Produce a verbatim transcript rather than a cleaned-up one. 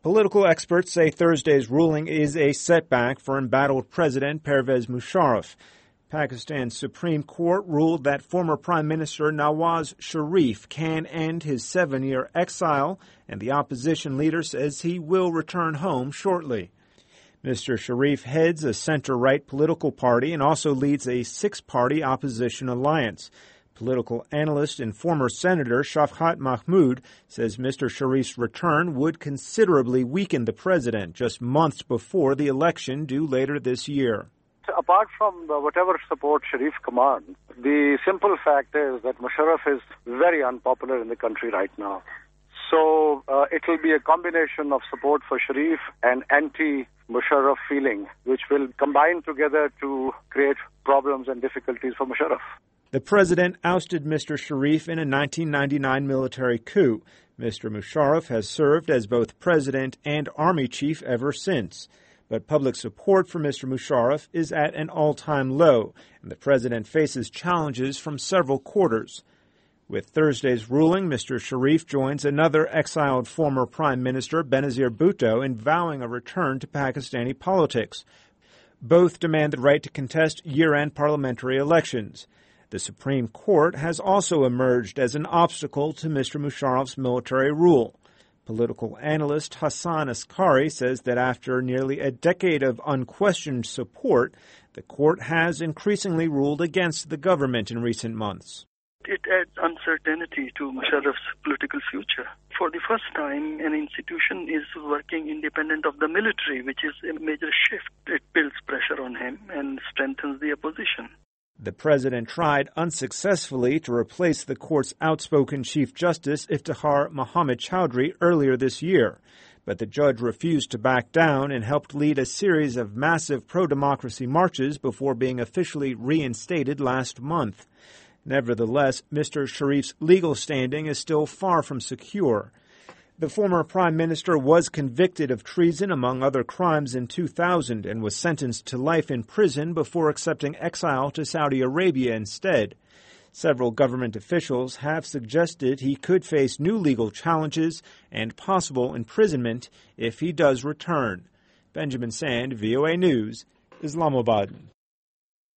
Political experts say Thursday's ruling is a setback for embattled President Pervez Musharraf. Pakistan's Supreme Court ruled that former Prime Minister Nawaz Sharif can end his seven-year exile, and the opposition leader says he will return home shortly. Mister Sharif heads a center-right political party and also leads a six-party opposition alliance. Political analyst and former Senator Shafqat Mahmood says Mister Sharif's return would considerably weaken the president just months before the election due later this year. Apart from the, whatever support Sharif commands, the simple fact is that Musharraf is very unpopular in the country right now. So uh, it will be a combination of support for Sharif and anti-Musharraf feeling, which will combine together to create problems and difficulties for Musharraf. The president ousted Mister Sharif in a nineteen ninety-nine military coup. Mister Musharraf has served as both president and army chief ever since. But public support for Mister Musharraf is at an all-time low, and the president faces challenges from several quarters. With Thursday's ruling, Mister Sharif joins another exiled former Prime Minister, Benazir Bhutto, in vowing a return to Pakistani politics. Both demand the right to contest year-end parliamentary elections. The Supreme Court has also emerged as an obstacle to Mister Musharraf's military rule. Political analyst Hassan Askari says that after nearly a decade of unquestioned support, the court has increasingly ruled against the government in recent months. It adds uncertainty to Musharraf's political future. For the first time, an institution is working independent of the military, which is a major shift. It builds pressure on him and strengthens the opposition. The president tried unsuccessfully to replace the court's outspoken Chief Justice Iftikhar Muhammad Chowdhury earlier this year, but the judge refused to back down and helped lead a series of massive pro-democracy marches before being officially reinstated last month. Nevertheless, Mister Sharif's legal standing is still far from secure. The former prime minister was convicted of treason, among other crimes, in two thousand and was sentenced to life in prison before accepting exile to Saudi Arabia instead. Several government officials have suggested he could face new legal challenges and possible imprisonment if he does return. Benjamin Sand, V O A News, Islamabad.